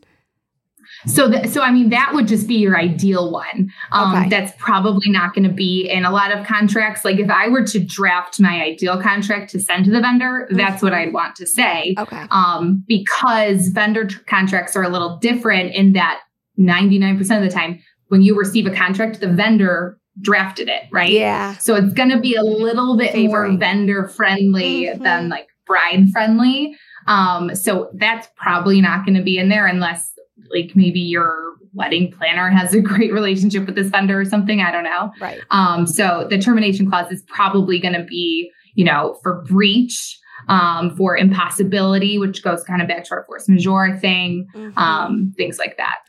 So, th- so I mean, that would just be your ideal one. Um, okay. That's probably not going to be in a lot of contracts. Like if I were to draft my ideal contract to send to the vendor, mm-hmm. that's what I'd want to say. Okay. Um, because vendor tr- contracts are a little different in that ninety-nine percent of the time when you receive a contract, the vendor drafted it, right? Yeah. So it's going to be a little bit Favoring. more vendor friendly mm-hmm. than like bride friendly. Um, so that's probably not going to be in there unless like maybe your wedding planner has a great relationship with this vendor or something. I don't know. Right. Um, so the termination clause is probably going to be, you know, for breach, um, for impossibility, which goes kind of back to our force majeure thing, mm-hmm. um, things like that.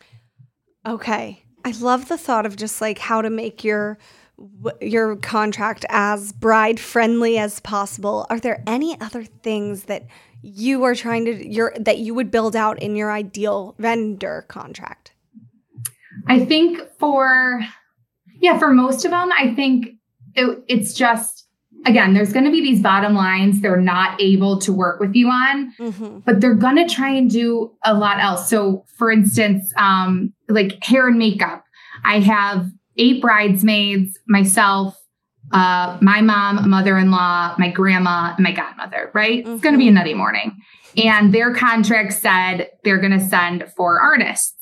Okay. I love the thought of just like how to make your your contract as bride friendly as possible. Are there any other things that you are trying to your that you would build out in your ideal vendor contract? I think for, yeah, for most of them, I think it, it's just, again, there's going to be these bottom lines they're not able to work with you on, mm-hmm. but they're going to try and do a lot else. So for instance, um, like hair and makeup, I have eight bridesmaids, myself, uh, my mom, mother-in-law, my grandma, and my godmother, right? Mm-hmm. It's going to be a nutty morning. And their contract said they're going to send four artists.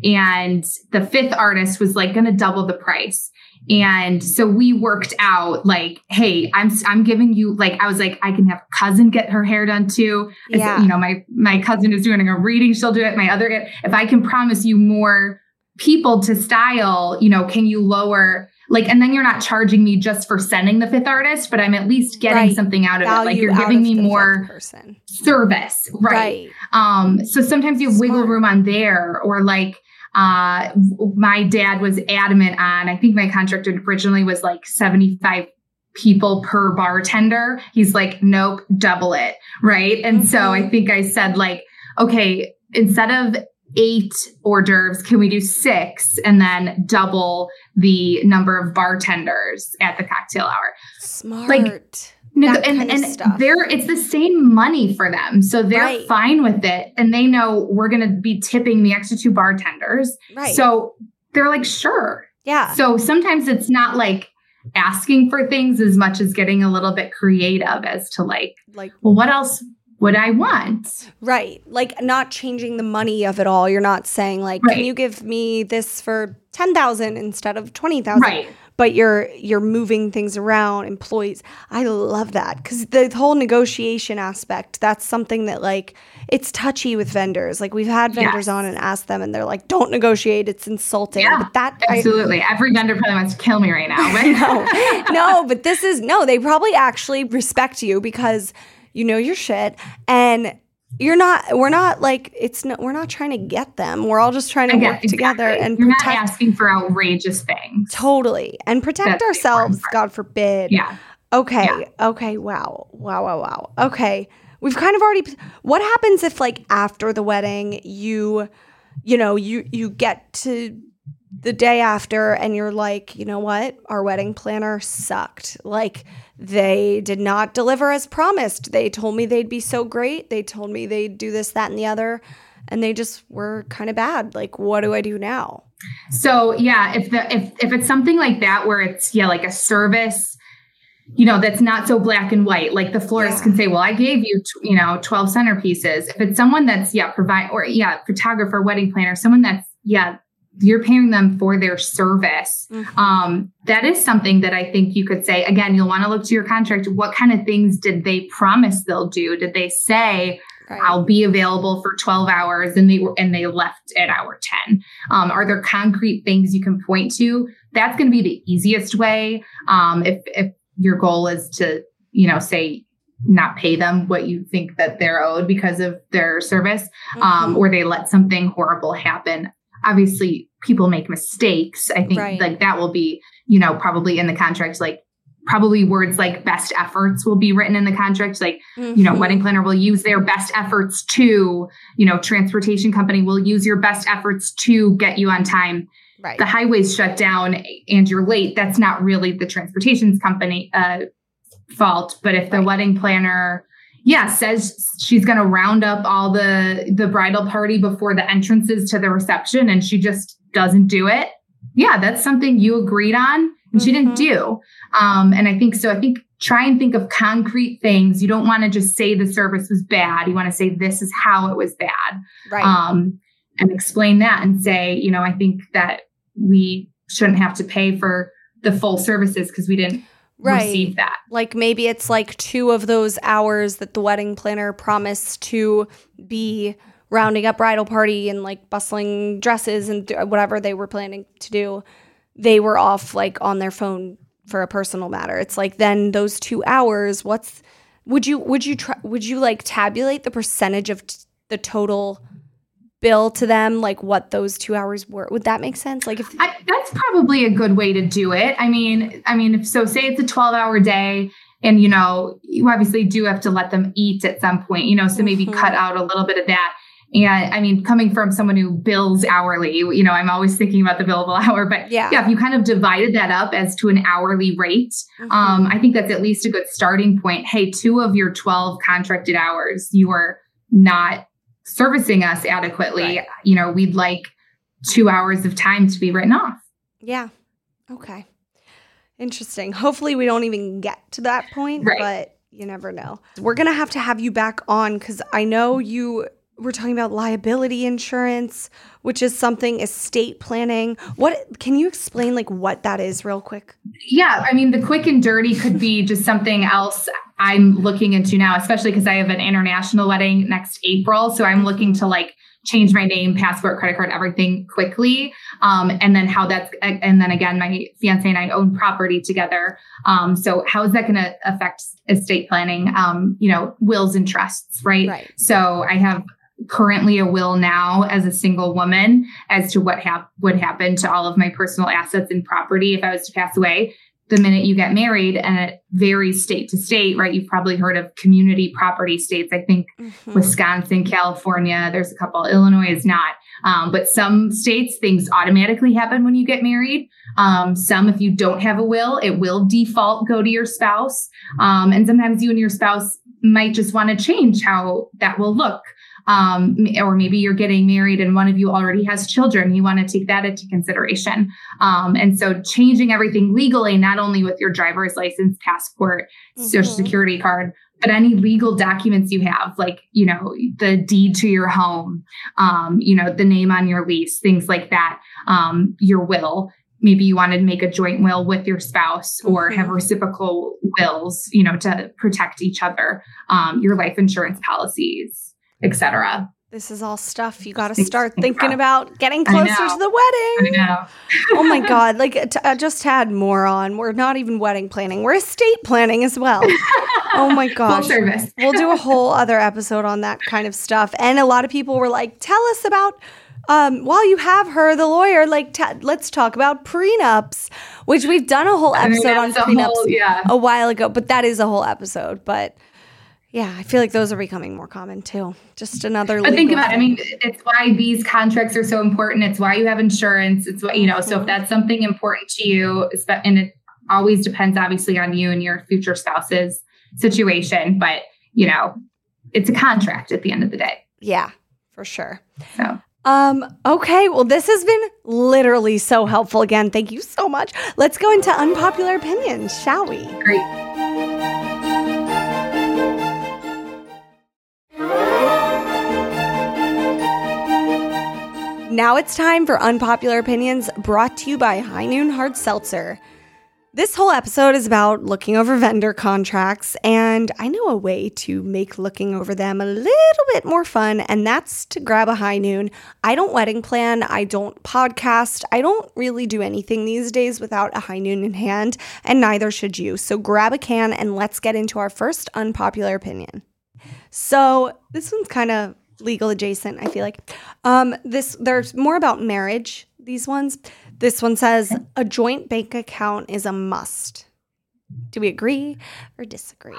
And the fifth artist was like going to double the price. And so we worked out like, hey, I'm I'm giving you, like, I was like, I can have a cousin get her hair done too. Yeah. Said, you know, my my cousin is doing a reading. She'll do it. My other, if I can promise you more people to style, you know, can you lower, like, and then you're not charging me just for sending the fifth artist, but I'm at least getting right. something out of Value it. Like you're giving me more service. Right. right. Um, so sometimes you have Smart. wiggle room on there, or like, uh, my dad was adamant on, I think my contract originally was like seventy-five people per bartender. He's like, nope, double it. Right. And mm-hmm. so I think I said like, okay, instead of eight hors d'oeuvres, can we do six and then double the number of bartenders at the cocktail hour? Smart. Like, no, and, and they're, it's the same money for them. So they're right. fine with it. And they know we're going to be tipping the extra two bartenders. Right. So they're like, sure. Yeah. So sometimes it's not like asking for things as much as getting a little bit creative as to like, like, well, what else would I want? Right. Like not changing the money of it all. You're not saying like, right. can you give me this for ten thousand instead of twenty thousand? Right. But you're you're moving things around, employees. I love that because the whole negotiation aspect, that's something that like it's touchy with vendors. Like we've had vendors yes. on and asked them and they're like, don't negotiate. It's insulting. Yeah, but that absolutely. I, Every vendor probably wants to kill me right now. no, But no, but this is, no, they probably actually respect you because you know your shit and you're not, we're not like, it's not, we're not trying to get them. We're all just trying to Again, work exactly. together and you're protect. Not asking for outrageous things. Totally. And protect That's ourselves, God forbid. Yeah. Okay. Yeah. Okay. Wow. Wow. Wow. Wow. Okay. We've kind of already, what happens if like after the wedding, you, you know, you, you get to the day after and you're like, you know what? Our wedding planner sucked. Like they did not deliver as promised. They told me they'd be so great. They told me they'd do this, that, and the other. And they just were kind of bad. Like, what do I do now? So yeah, if the, if, if it's something like that, where it's, yeah, like a service, you know, that's not so black and white. Like the florist yeah. can say, well, I gave you, t- you know, twelve centerpieces. If it's someone that's, yeah, provide, or yeah, photographer, wedding planner, someone that's, yeah, you're paying them for their service. Mm-hmm. Um, that is something that I think you could say, again, you'll want to look to your contract. What kind of things did they promise they'll do? Did they say, right. I'll be available for twelve hours and they were, and they left at hour ten? Um, are there concrete things you can point to? That's going to be the easiest way. Um, if, if your goal is to, you know, say, not pay them what you think that they're owed because of their service, mm-hmm. um, or they let something horrible happen. Obviously, people make mistakes. I think right. like that will be, you know, probably in the contract, like probably words like best efforts will be written in the contract. Like, mm-hmm. you know, wedding planner will use their best efforts to, you know, transportation company will use your best efforts to get you on time. Right. The highway's shut down and you're late. That's not really the transportation company uh, fault. But if the right. wedding planner Yeah, says she's going to round up all the, the bridal party before the entrances to the reception and she just doesn't do it. Yeah, that's something you agreed on and mm-hmm. she didn't do. Um, and I think so. I think try and think of concrete things. You don't want to just say the service was bad. You want to say this is how it was bad. Right. Um, and explain that and say, you know, I think that we shouldn't have to pay for the full services because we didn't Right. receive that. Like maybe it's like two of those hours that the wedding planner promised to be rounding up bridal party and like bustling dresses and th- whatever they were planning to do. They were off like on their phone for a personal matter. It's like then those two hours, what's would you would you try would you like tabulate the percentage of t- the total bill to them, like what those two hours were? Would that make sense? Like if I, that's probably a good way to do it. I mean, I mean, if so, say it's a twelve hour day and, you know, you obviously do have to let them eat at some point, you know, so maybe mm-hmm. cut out a little bit of that. And I mean, coming from someone who bills hourly, you know, I'm always thinking about the billable hour, but yeah, yeah if you kind of divided that up as to an hourly rate, mm-hmm. um, I think that's at least a good starting point. Hey, two of your twelve contracted hours, you are not servicing us adequately. Right. You know, we'd like two hours of time to be written off. Yeah. Okay. Interesting. Hopefully we don't even get to that point, right. but you never know. We're going to have to have you back on because I know you were talking about liability insurance, which is something estate planning. What can you explain like what that is real quick? Yeah. I mean, the quick and dirty could be just something else I'm looking into now, especially because I have an international wedding next April. So I'm looking to like change my name, passport, credit card, everything quickly. Um, and then how that's, and then again, my fiance and I own property together. Um, so how is that going to affect estate planning? Um, you know, wills and trusts, right? Right. So I have currently a will now as a single woman as to what hap- would happen to all of my personal assets and property if I was to pass away. The minute you get married, and it varies state to state, right? You've probably heard of community property states. I think mm-hmm. Wisconsin, California, there's a couple. Illinois is not. Um, but some states, things automatically happen when you get married. Um, some, if you don't have a will, it will default go to your spouse. Um, and sometimes you and your spouse might just want to change how that will look. Um, or maybe you're getting married and one of you already has children. You want to take that into consideration. Um, and so changing everything legally, not only with your driver's license, passport, mm-hmm. social security card, but any legal documents you have, like, you know, the deed to your home, um, you know, the name on your lease, things like that, um, your will. Maybe you wanted to make a joint will with your spouse or mm-hmm. have reciprocal wills, you know, to protect each other, um, your life insurance policies, et cetera. This is all stuff you got to start thinking about getting closer to the wedding. I know. Oh my God. Like t- I just had more on. We're not even wedding planning. We're estate planning as well. Oh my gosh. Full service. We'll do a whole other episode on that kind of stuff. And a lot of people were like, tell us about, um, while you have her, the lawyer, like, t- let's talk about prenups, which we've done a whole episode on prenups whole, yeah. a while ago, but that is a whole episode. But yeah, I feel like those are becoming more common too. Just another. But think about it. I mean, it's why these contracts are so important. It's why you have insurance. It's what, you know, mm-hmm. so if that's something important to you, and it always depends obviously on you and your future spouse's situation, but you know, it's a contract at the end of the day. Yeah, for sure. So. Um, okay, well, this has been literally so helpful. Again, thank you so much. Let's go into unpopular opinions, shall we? Great. Now it's time for Unpopular Opinions, brought to you by High Noon Hard Seltzer. This whole episode is about looking over vendor contracts, and I know a way to make looking over them a little bit more fun, and that's to grab a High Noon. I don't wedding plan, I don't podcast, I don't really do anything these days without a High Noon in hand, and neither should you. So grab a can and let's get into our first unpopular opinion. So this one's kind of legal adjacent, I feel like. Um, this there's more about marriage, these ones. This one says, a joint bank account is a must. Do we agree or disagree?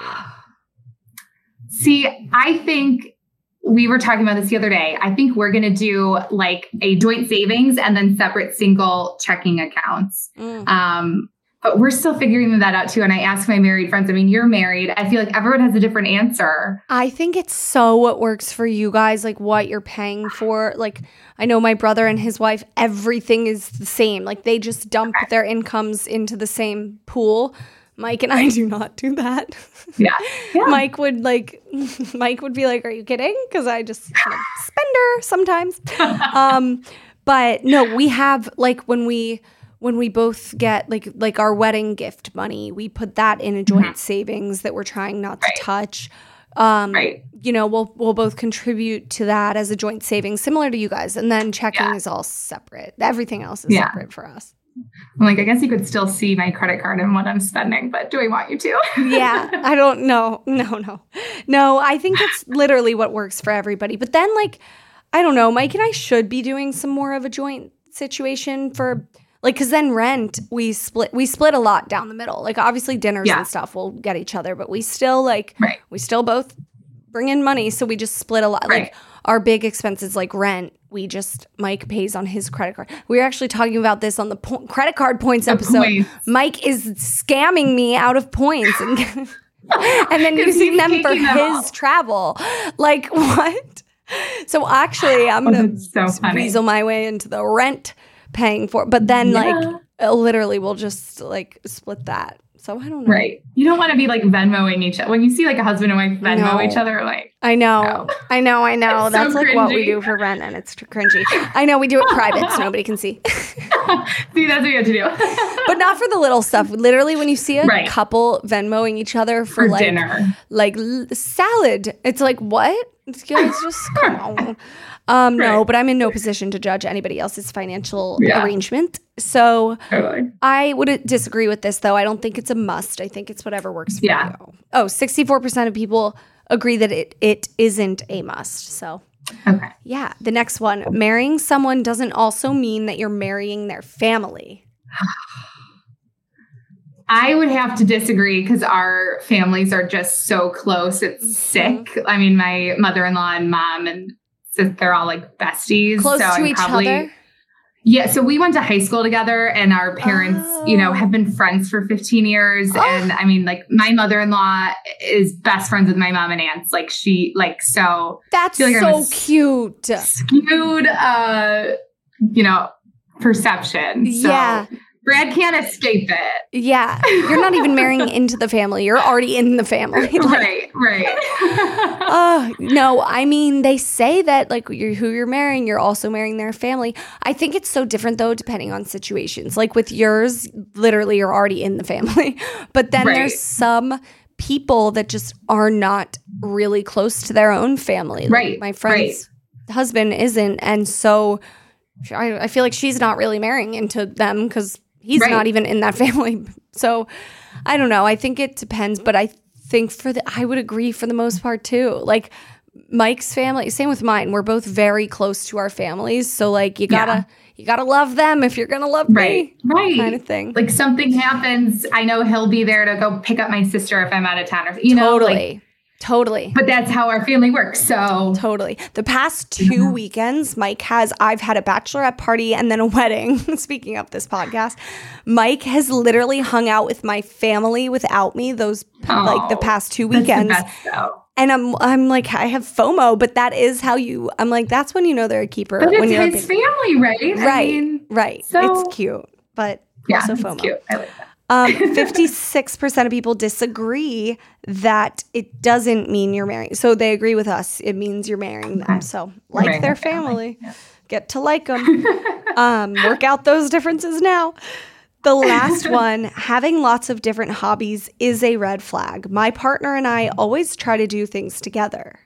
See, I think we were talking about this the other day. I think we're going to do like a joint savings and then separate single checking accounts. Mm. Um, but we're still figuring that out too. And I ask my married friends, I mean, you're married. I feel like everyone has a different answer. I think it's so what works for you guys, like what you're paying for. Like, I know my brother and his wife, everything is the same. Like they just dump okay. their incomes into the same pool. Mike and I do not do that. Yeah. yeah. Mike would like, Mike would be like, are you kidding? Because I just kind of spender sometimes. um, but no, we have like when we... When we both get like like our wedding gift money, we put that in a joint mm-hmm. savings that we're trying not right. to touch. Um, right. You know, we'll we'll both contribute to that as a joint savings, similar to you guys. And then checking yeah. is all separate. Everything else is yeah. separate for us. I'm like, I guess you could still see my credit card and what I'm spending, but do I want you to? Yeah, I don't know. No, no. No, I think it's literally what works for everybody. But then like, I don't know, Mike and I should be doing some more of a joint situation for... Like, because then rent, we split we split a lot down the middle. Like, obviously dinners yeah. and stuff, we'll get each other. But we still, like, right. we still both bring in money. So we just split a lot. Right. Like our big expenses like rent, we just, Mike pays on his credit card. We were actually talking about this on the po- credit card points The episode. points. Mike is scamming me out of points and, and then 'Cause using he's them for taking them his all. travel. Like what? So actually I'm Oh, going that's so to funny. weasel my way into the rent paying for, but then Yeah. like uh, literally we'll just like split that. So I don't know. Right. You don't want to be like Venmoing each other. When you see like a husband and wife Venmo No. each other, like, I know. No. I know. I know. It's so That's like what we cringy. do for rent, and it's tr- cringy. I know we do it private so nobody can see. see, that's what you have to do. But not for the little stuff. Literally, when you see a Right. couple Venmoing each other for, For like dinner. like l- salad, it's like what? It's guys just come on. Um, No, Right. but I'm in no position to judge anybody else's financial Yeah. arrangement. So Totally. I would disagree with this, though. I don't think it's a must. I think it's whatever works for Yeah. you. Oh, sixty-four percent of people agree that it, it isn't a must. So Okay. yeah, the next one. Marrying someone doesn't also mean that you're marrying their family. I would have to disagree because our families are just so close. It's Mm-hmm. sick. I mean, my mother-in-law and mom and sis, they're all like besties. Close so to I'm each probably, other? Yeah. So we went to high school together and our parents, you know, Oh. have been friends for fifteen years. Oh. And I mean, like my mother-in-law is best friends with my mom and aunts. Like she, like, so That's feel like I'm so a s- cute. skewed, uh, you know, perception. So Yeah. Brad can't escape it. Yeah. You're not even marrying into the family. You're already in the family. Like, Right, right. Oh, no, I mean, they say that like you're, who you're marrying, you're also marrying their family. I think it's so different though, depending on situations. Like with yours, literally you're already in the family. But then Right. there's some people that just are not really close to their own family. Like, Right, my friend's husband isn't. And so I, I feel like she's not really marrying into them because he's Right. not even in that family. So I don't know. I think it depends, but I think for the I would agree for the most part too. Like Mike's family, same with mine. We're both very close to our families, so like you gotta Yeah. you gotta love them if you're gonna love Right, me, right. kind of thing. Like something happens, I know he'll be there to go pick up my sister if I'm out of town, or you know, totally, like, totally. but that's how our family works. So Totally. The past two weekends, Mike has, I've had a bachelorette party and then a wedding. Speaking of this podcast, Mike has literally hung out with my family without me those like the Oh, past two that's the weekends. best, though. And I'm I'm like, I have FOMO, but that is how you, I'm like, that's when you know they're a keeper. But when it's you're a his big- family, right? I Right, mean, right. so- It's cute, but yeah, also it's FOMO. cute. I like that. Um, fifty-six percent of people disagree that it doesn't mean you're marrying. So they agree with us. It means you're marrying them. Okay. So You're like marrying their their family. family. Get to like them. um, work out those differences now. The last one, having lots of different hobbies is a red flag. My partner and I always try to do things together.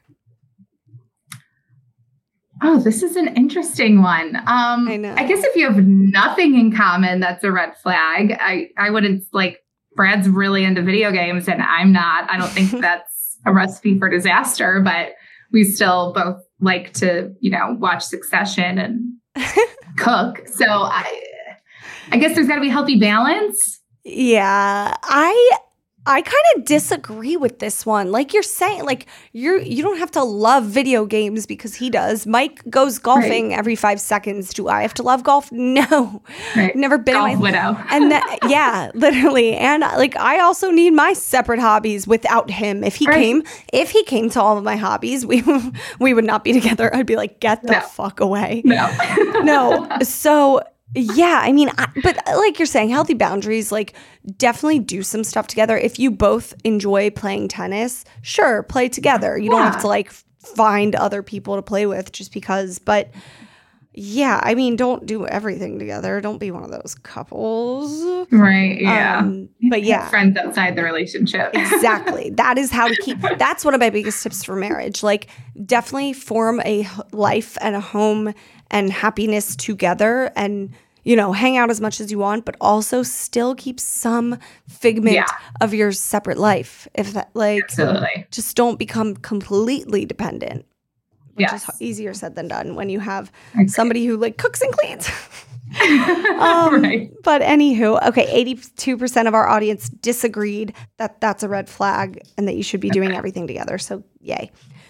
Oh, this is an interesting one. Um, I know. I guess if you have nothing in common, that's a red flag. I, I wouldn't like Brad's really into video games and I'm not. I don't think that's a recipe for disaster, but we still both like to, you know, watch Succession and cook. So I, I guess there's got to be a healthy balance. Yeah, I I kind of disagree with this one. Like you're saying, like you're you don't have to love video games because he does. Mike goes golfing every five seconds. Do I have to love golf? No, Right. never been. Golf in my, widow. and that, yeah, literally. And like I also need my separate hobbies without him. If he Right. came, if he came to all of my hobbies, we we would not be together. I'd be like, get the No. fuck away. No. No. So, yeah, I mean, I, but like you're saying, healthy boundaries, like definitely do some stuff together. If you both enjoy playing tennis, sure, play together. You don't have Yeah. to like find other people to play with just because. But yeah, I mean, don't do everything together. Don't be one of those couples. Right. Yeah. Um, but yeah. Friends outside the relationship. Exactly. That is how to keep. That's one of my biggest tips for marriage. Like, definitely form a h- life and a home and happiness together, and you know, hang out as much as you want, but also still keep some figment Yeah. of your separate life. If that, like, Absolutely. just don't become completely dependent. Which Yes. is easier said than done when you have Agree. somebody who like cooks and cleans. Um, right. But anywho, okay, eighty-two percent of our audience disagreed that that's a red flag and that you should be doing everything together. So yay.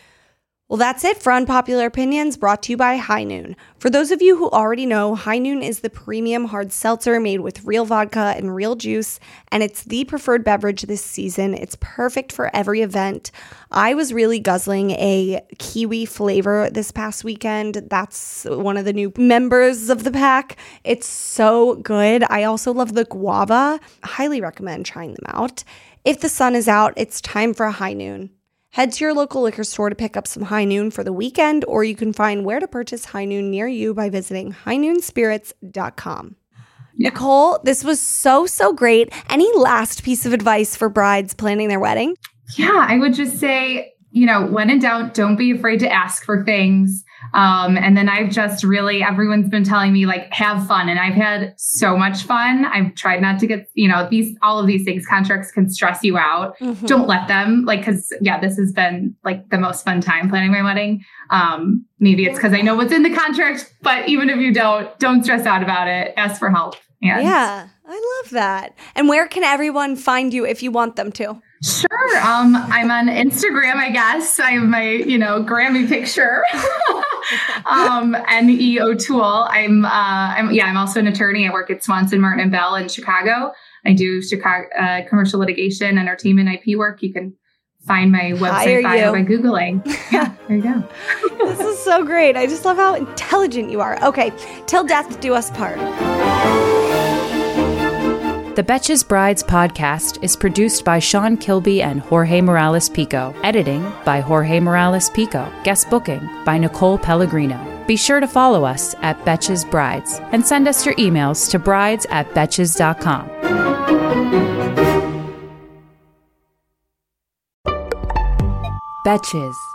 Well, that's it for Unpopular Opinions, brought to you by High Noon. For those of you who already know, High Noon is the premium hard seltzer made with real vodka and real juice, and it's the preferred beverage this season. It's perfect for every event. I was really guzzling a kiwi flavor this past weekend. That's one of the new members of the pack. It's so good. I also love the guava. I highly recommend trying them out. If the sun is out, it's time for a High Noon. Head to your local liquor store to pick up some High Noon for the weekend, or you can find where to purchase High Noon near you by visiting high noon spirits dot com. Yeah. Nicole, this was so, so great. Any last piece of advice for brides planning their wedding? Yeah, I would just say, you know, when in doubt, don't be afraid to ask for things. Um, and then I've just really, everyone's been telling me like, have fun. And I've had so much fun. I've tried not to get, you know, these, all of these things, contracts can stress you out. Mm-hmm. Don't let them, like, cause yeah, this has been like the most fun time planning my wedding. Um, maybe it's cause I know what's in the contract, but even if you don't, don't stress out about it. Ask for help. And yeah, I love that. And where can everyone find you if you want them to? Sure. Um, I'm on Instagram, I guess. I have my, you know, Grammy picture. um, N E O'Toole. I'm, uh, I'm, yeah, I'm also an attorney. I work at Swanson, Martin and Bell in Chicago. I do Chicago, uh, commercial litigation, entertainment, I P work. You can find my website bio by Googling. Yeah, there you go. This is so great. I just love how intelligent you are. Okay. Till death do us part. The Betches Brides podcast is produced by Sean Kilby and Jorge Morales Pico. Editing by Jorge Morales Pico. Guest booking by Nicole Pellegrino. Be sure to follow us at Betches Brides and send us your emails to brides at betches dot com. Betches.